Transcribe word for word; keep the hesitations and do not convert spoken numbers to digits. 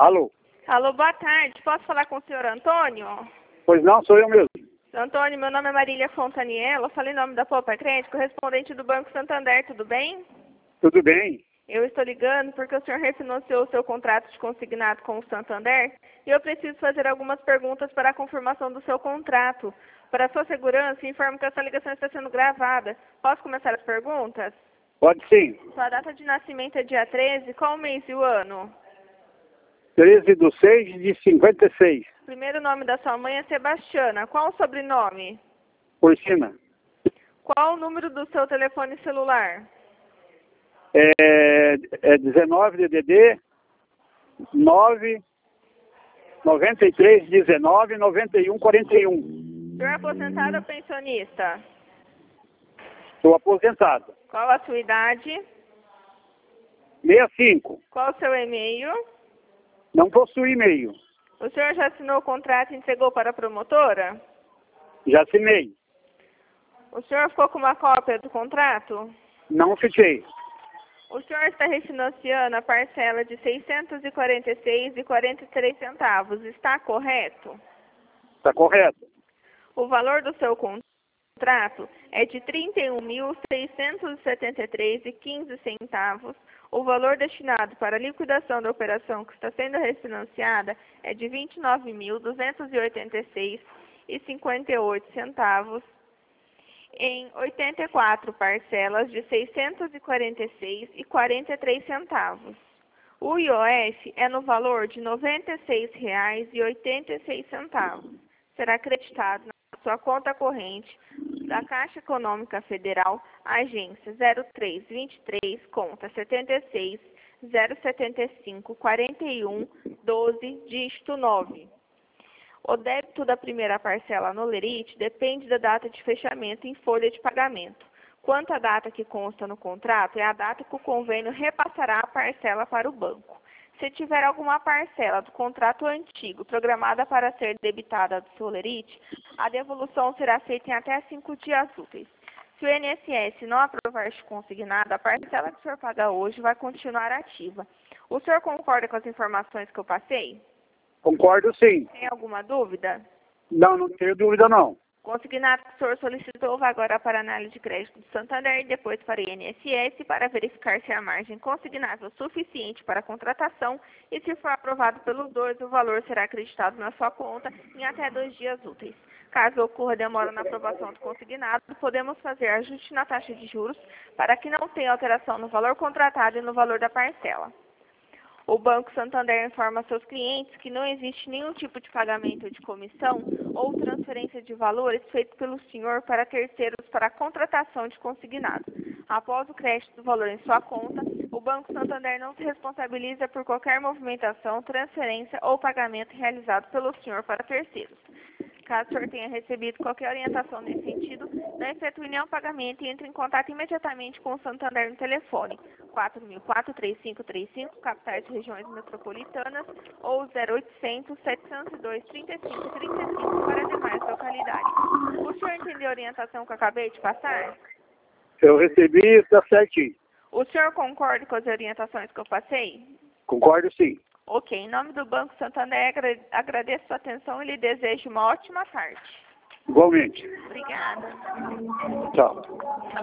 Alô? Alô, boa tarde. Posso falar com o senhor Antônio? Pois não, sou eu mesmo. Senhor Antônio, meu nome é Marília Fontaniello, falei em nome da Poupa Crédito, correspondente do Banco Santander, tudo bem? Tudo bem? Eu estou ligando porque o senhor refinanciou o seu contrato de consignado com o Santander e eu preciso fazer algumas perguntas para a confirmação do seu contrato. Para a sua segurança, informo que essa ligação está sendo gravada. Posso começar as perguntas? Pode sim. Sua data de nascimento é dia treze, qual o mês e o ano? treze de seis de cinquenta e seis. Primeiro nome da sua mãe é Sebastiana. Qual o sobrenome? Por cima. Qual o número do seu telefone celular? É, é dezenove D D D nove noventa e três dezenove noventa e um quarenta e um. Senhor aposentado ou pensionista? Estou aposentado. Qual a sua idade? sessenta e cinco. Qual o seu e-mail? Não possui e-mail. O senhor já assinou o contrato e entregou para a promotora? Já assinei. O senhor ficou com uma cópia do contrato? Não fiquei. O senhor está refinanciando a parcela de seiscentos e quarenta e seis reais e quarenta e três centavos. Está correto? Está correto. O valor do seu contrato é de trinta e um mil, seiscentos e setenta e três reais e quinze centavos. O valor destinado para a liquidação da operação que está sendo refinanciada é de vinte e nove mil, duzentos e oitenta e seis reais e cinquenta e oito centavos. Em oitenta e quatro parcelas de seiscentos e quarenta e seis reais e quarenta e três centavos. O I O F é no valor de noventa e seis reais e oitenta e seis centavos. Será acreditado na sua conta corrente da Caixa Econômica Federal, agência zero três vinte e três, conta setenta e seis, zero setenta e cinco, quarenta e um, doze, dígito nove. O débito da primeira parcela no Lerite depende da data de fechamento em folha de pagamento. Quanto à data que consta no contrato, é a data que o convênio repassará a parcela para o banco. Se tiver alguma parcela do contrato antigo programada para ser debitada do seu Lerite, a devolução será feita em até cinco dias úteis. Se o I N S S não aprovar este consignado, a parcela que o senhor paga hoje vai continuar ativa. O senhor concorda com as informações que eu passei? Concordo sim. Tem alguma dúvida? Não, não tenho dúvida não. Consignado que o senhor solicitou vai agora para a análise de crédito do Santander e depois para o I N S S para verificar se a margem consignável é suficiente para a contratação e se for aprovado pelos dois, o valor será acreditado na sua conta em até dois dias úteis. Caso ocorra demora na aprovação do consignado, podemos fazer ajuste na taxa de juros para que não tenha alteração no valor contratado e no valor da parcela. O Banco Santander informa seus clientes que não existe nenhum tipo de pagamento de comissão ou transferência de valores feito pelo senhor para terceiros para a contratação de consignado. Após o crédito do valor em sua conta, o Banco Santander não se responsabiliza por qualquer movimentação, transferência ou pagamento realizado pelo senhor para terceiros. Caso o senhor tenha recebido qualquer orientação nesse sentido, não efetue nenhum pagamento e entre em contato imediatamente com o Santander no telefone quatro mil quatro, três cinco três cinco, capitais e regiões metropolitanas, ou zero oitocentos, setecentos e dois, trinta e cinco, trinta e cinco para demais localidades. O senhor entendeu a orientação que eu acabei de passar? Eu recebi, está certinho. O senhor concorda com as orientações que eu passei? Concordo sim. Ok, em nome do Banco Santander, agradeço a sua atenção e lhe desejo uma ótima tarde. Igualmente. Obrigada. Tchau.